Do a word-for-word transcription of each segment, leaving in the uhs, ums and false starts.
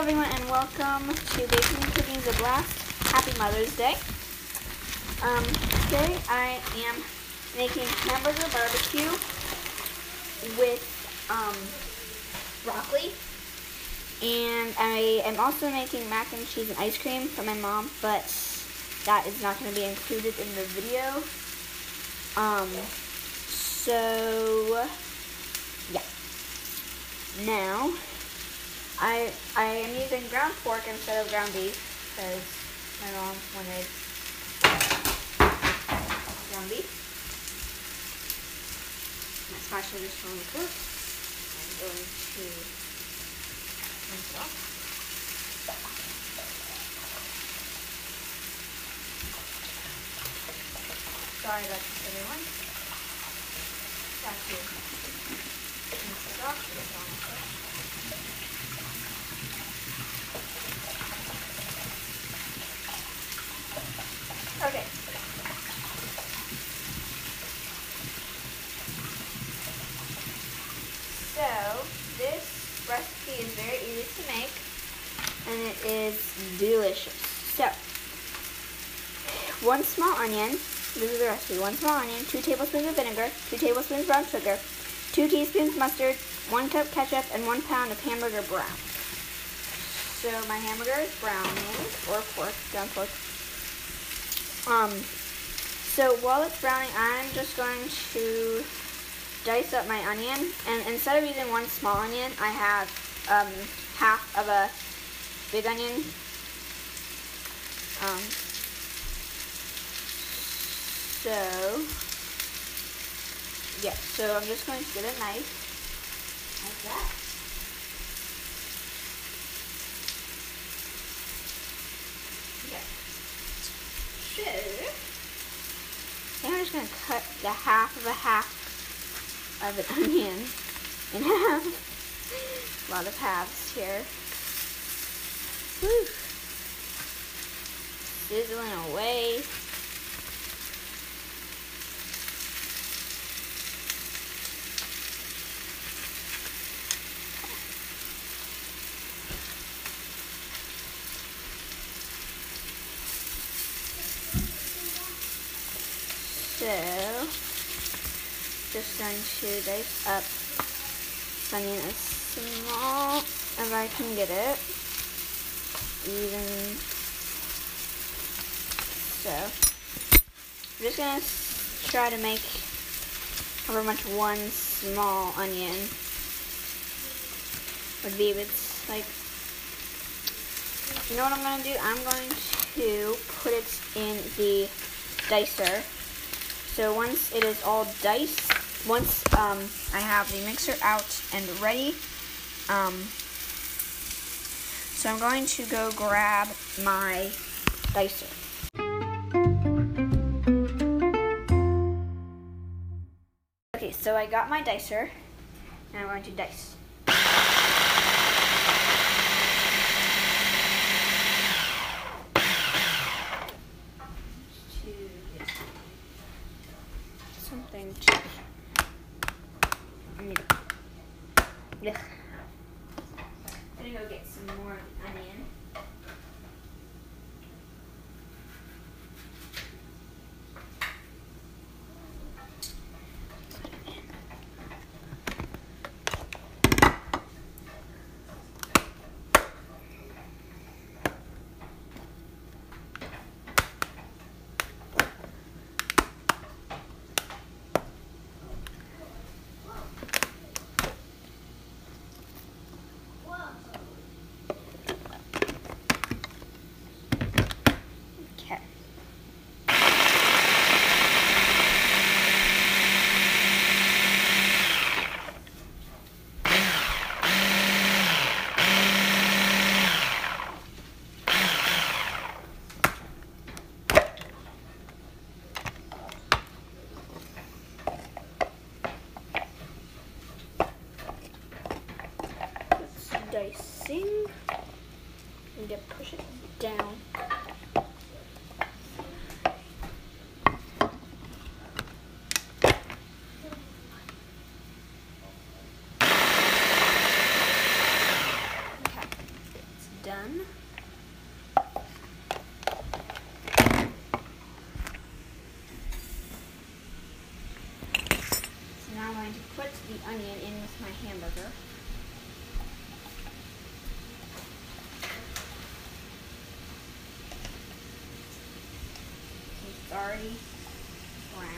everyone, and welcome to Baking and Cooking is a Blast. Happy Mother's Day. Um, today I am making hamburger barbecue with um, broccoli, and I am also making mac and cheese and ice cream for my mom, but that is not going to be included in the video. Um, so yeah. Now, I I am using ground pork instead of ground beef because my mom wanted ground beef. That's my sugar slowly cook. I'm going to rinse it off. Sorry about this, everyone. Got to rinse it off. Put it on the cook. Okay. So, this recipe is very easy to make, and it is delicious. So, one small onion, this is the recipe, one small onion, two tablespoons of vinegar, two tablespoons brown sugar, two teaspoons mustard, one cup ketchup, and one pound of hamburger brown. So, my hamburger is browning, or pork, ground pork. Um, so while it's browning, I'm just going to dice up my onion, and instead of using one small onion, I have um, half of a big onion. Um, so, yeah, so I'm just going to get a knife, like that. So, I'm just going to cut the half of a half of an onion in half. A lot of halves here. Whew. Sizzling away. So, just going to dice up the onion as small as I can get it. Even so. I'm just going to try to make however much one small onion would be. It's like, you know what I'm going to do? I'm going to put it in the dicer. So once it is all diced, once um, I have the mixer out and ready, um, so I'm going to go grab my dicer. Okay, so I got my dicer, and I'm going to dice. Something to yeah. I'm gonna go get some more onion. Dicing, and to push it down. Okay. done. So now I'm going to put the onion in with my hamburger. It's already browned.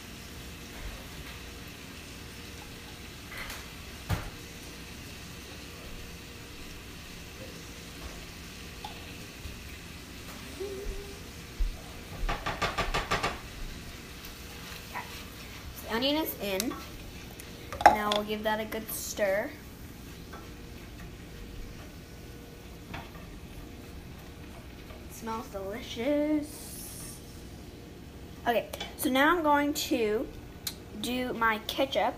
Onion is in. Now we'll give that a good stir. It smells delicious. Okay, so now I'm going to do my ketchup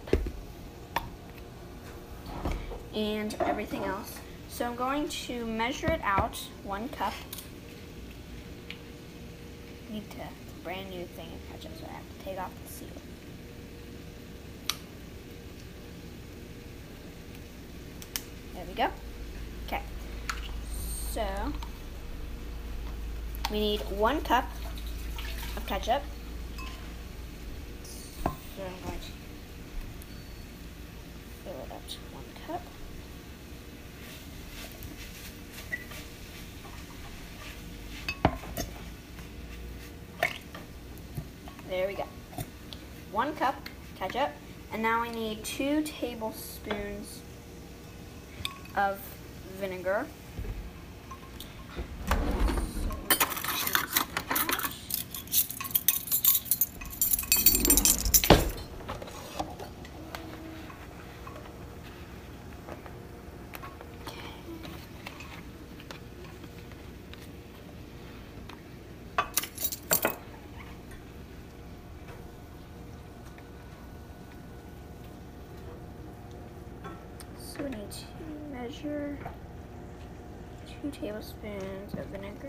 and everything else. So I'm going to measure it out, one cup. Need to, it's a brand new thing of ketchup, so I have to take off the seal. There we go. Okay. So we need one cup of ketchup. So I'm going to fill it up to one cup. There we go. One cup ketchup. And now we need two tablespoons of vinegar. So we need to measure two tablespoons of vinegar.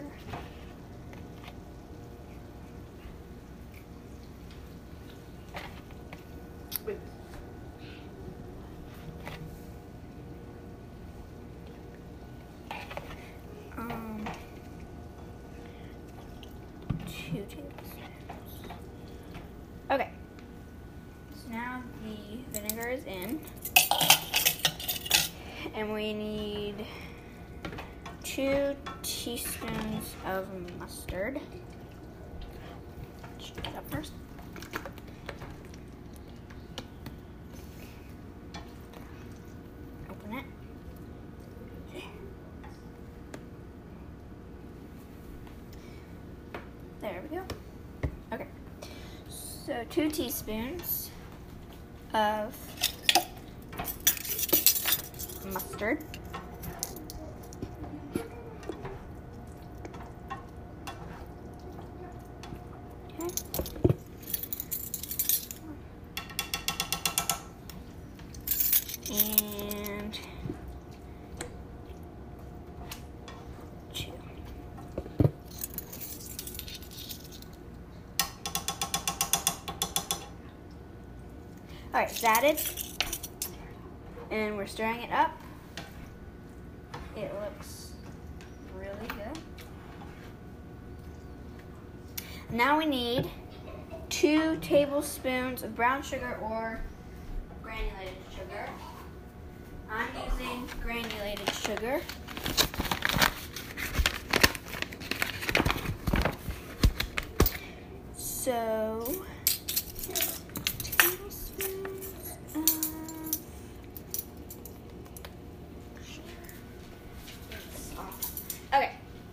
Um, two tablespoons. Okay. So now the vinegar is in. And we need two teaspoons of mustard. Shake it up first. Open it. There we go. Okay. So two teaspoons of mustard. Okay. And two. All right, it's added, and we're stirring it up. It looks really good. Now we need two tablespoons of brown sugar or granulated sugar. I'm using granulated sugar. So, tablespoons of Okay.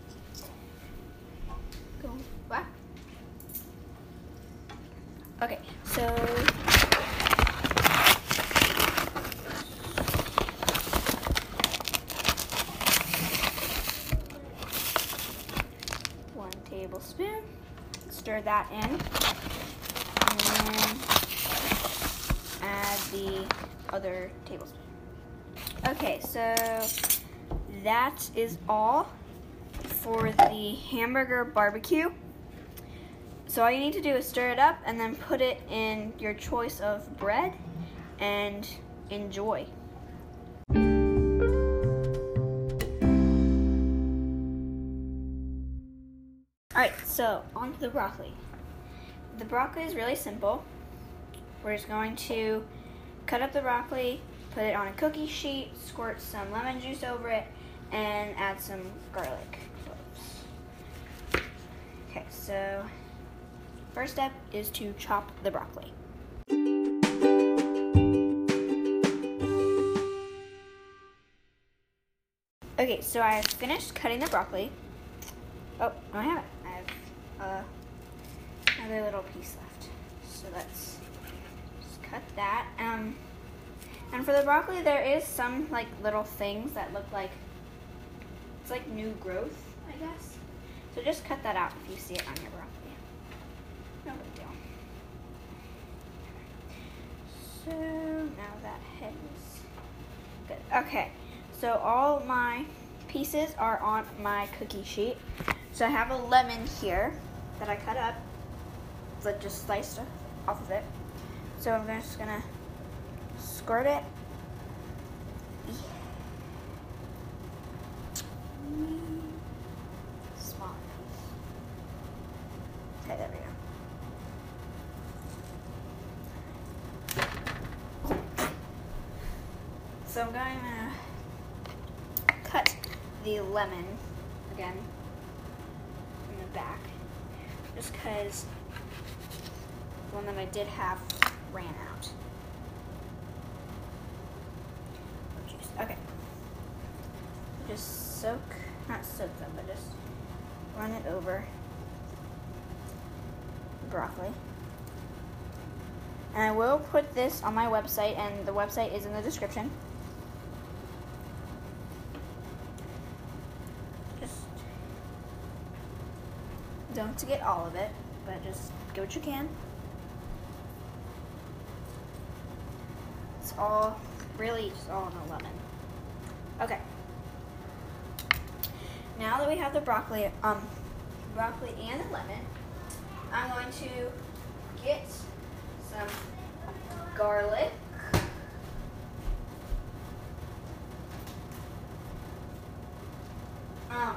Go back. Okay, so one tablespoon. Stir that in. And then add the other tablespoon. Okay, so that is all for the hamburger barbecue. So all you need to do is stir it up and then put it in your choice of bread and enjoy. Alright, so on to the broccoli. The broccoli is really simple. We're just going to cut up the broccoli, put it on a cookie sheet, squirt some lemon juice over it, and add some garlic cloves. Okay, so first step is to chop the broccoli. Okay, so I have finished cutting the broccoli. Oh, no, I haven't. I have uh, another little piece left. So let's just cut that. Um, and for the broccoli, there is some like little things that look like it's like new growth, I guess. So just cut that out if you see it on your broccoli. No big deal. So now that head is good. Okay, so all my pieces are on my cookie sheet. So I have a lemon here that I cut up, that just sliced off of it. So I'm just gonna squirt it. Small piece. Okay, there we go. So I'm going to cut the lemon again in the back, just because the one that I did have ran out. Oh, juice. Okay. Just soak, not soak them, but just run it over the broccoli. And I will put this on my website, and the website is in the description. Just don't to get all of it, but just get what you can. It's all, really just all in the lemon. Okay. Now that we have the broccoli, um, broccoli and the lemon, I'm going to get some garlic. Um,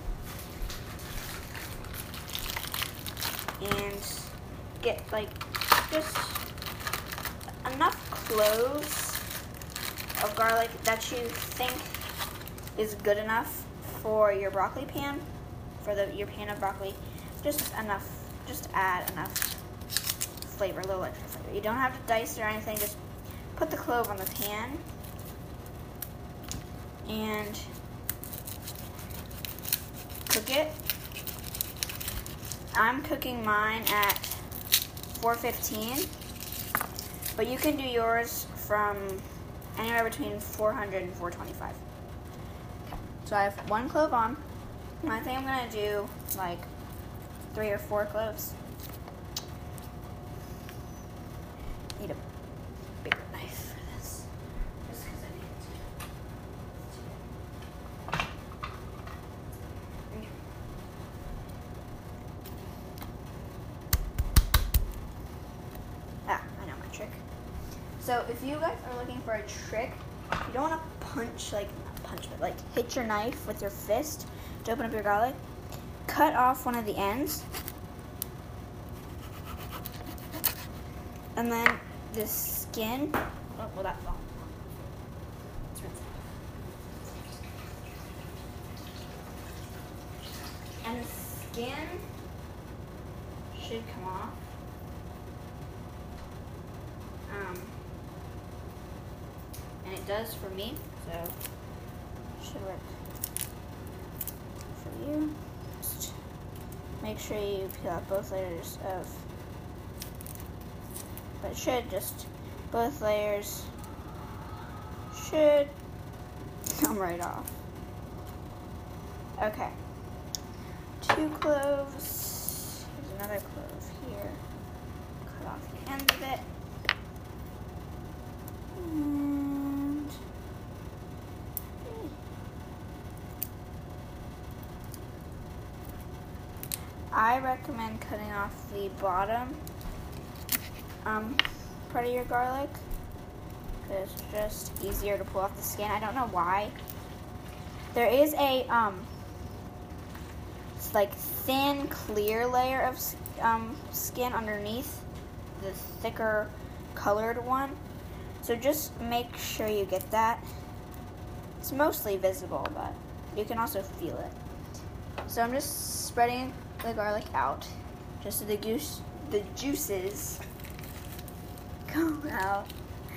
and get like just enough cloves of garlic that you think is good enough for your broccoli pan, for the your pan of broccoli. Just enough, just add enough flavor, a little extra flavor. You don't have to dice or anything, just put the clove on the pan and cook it. I'm cooking mine at four fifteen, but you can do yours from anywhere between four hundred and four twenty-five. Okay. So I have one clove on, and I think I'm gonna do like three or four cloves. Need a bigger knife for this, just because I need it. Okay. Ah, I know my trick. So if you guys are looking for a trick, you don't want to punch, like, not punch, but like hit your knife with your fist to open up your garlic. Cut off one of the ends. And then the skin, oh, well that's all. Let's rinse it. And the skin should come off. Um, and it does for me, so should work for you. Just make sure you peel out both layers of, but it should just, both layers should come right off. Okay, two cloves, there's another clove here, cut off the end of it. And I recommend cutting off the bottom um, part of your garlic, because it's just easier to pull off the skin. I don't know why. There is a um, like thin, clear layer of um, skin underneath the thicker colored one. So just make sure you get that. It's mostly visible, but you can also feel it. So I'm just spreading the garlic out, just so the goose, the juices come out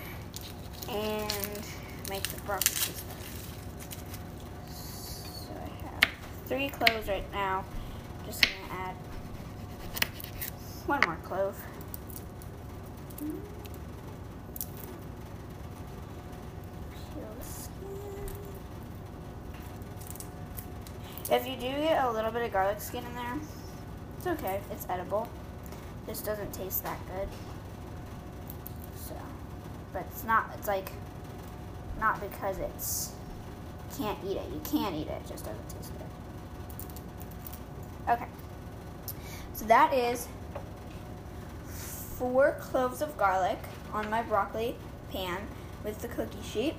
and make the broccoli taste better. So I have three cloves right now. Just gonna add one more clove. Peel the skin. If you do get a little bit of garlic skin in there, it's okay. It's edible. This doesn't taste that good. So, but it's not. It's like not because it's can't eat it. You can't eat it. It just doesn't taste good. Okay. So that is four cloves of garlic on my broccoli pan with the cookie sheet.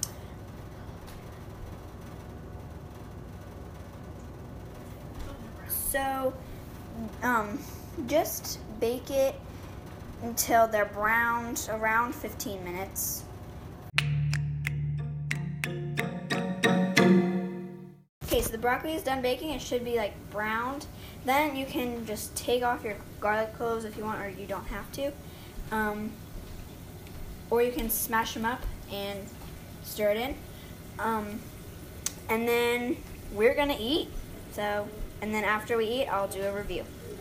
So, um, just bake it until they're browned, around fifteen minutes. Okay, so the broccoli is done baking. It should be like browned. Then you can just take off your garlic cloves if you want, or you don't have to. Um, or you can smash them up and stir it in. Um, and then we're gonna eat. So, and then after we eat, I'll do a review.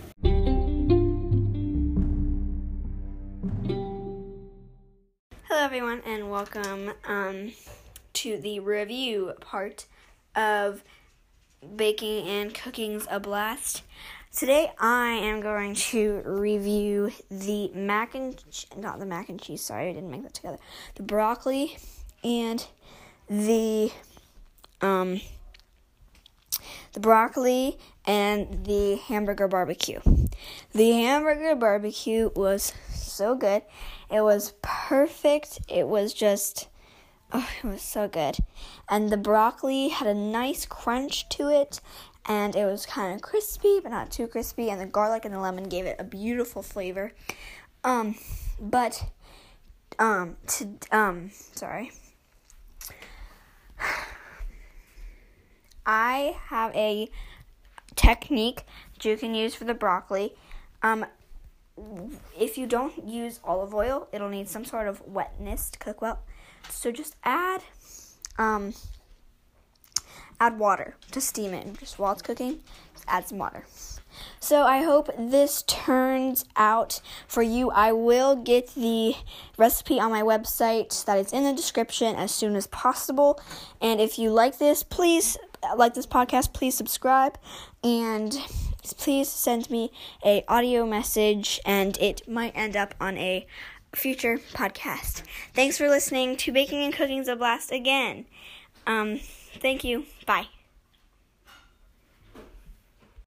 Hello everyone, and welcome um, to the review part of Baking and Cooking's a Blast. Today I am going to review the mac and che- not the mac and cheese, sorry, I didn't make that together. The broccoli and the um the broccoli and the hamburger barbecue. The hamburger barbecue was so good. It was perfect. It was just Oh, it was so good. And the broccoli had a nice crunch to it, and it was kind of crispy, but not too crispy, and the garlic and the lemon gave it a beautiful flavor. Um, but, um, to, um, sorry. I have a technique that you can use for the broccoli. Um, if you don't use olive oil, it'll need some sort of wetness to cook well. So just add um, add water to steam it. Just while it's cooking, just add some water. So I hope this turns out for you. I will get the recipe on my website that is in the description as soon as possible. And if you like this, please like this podcast, please subscribe. And please send me a audio message, and it might end up on a future podcast. Thanks for listening to Baking and Cooking's a Blast again. Um, thank you. Bye.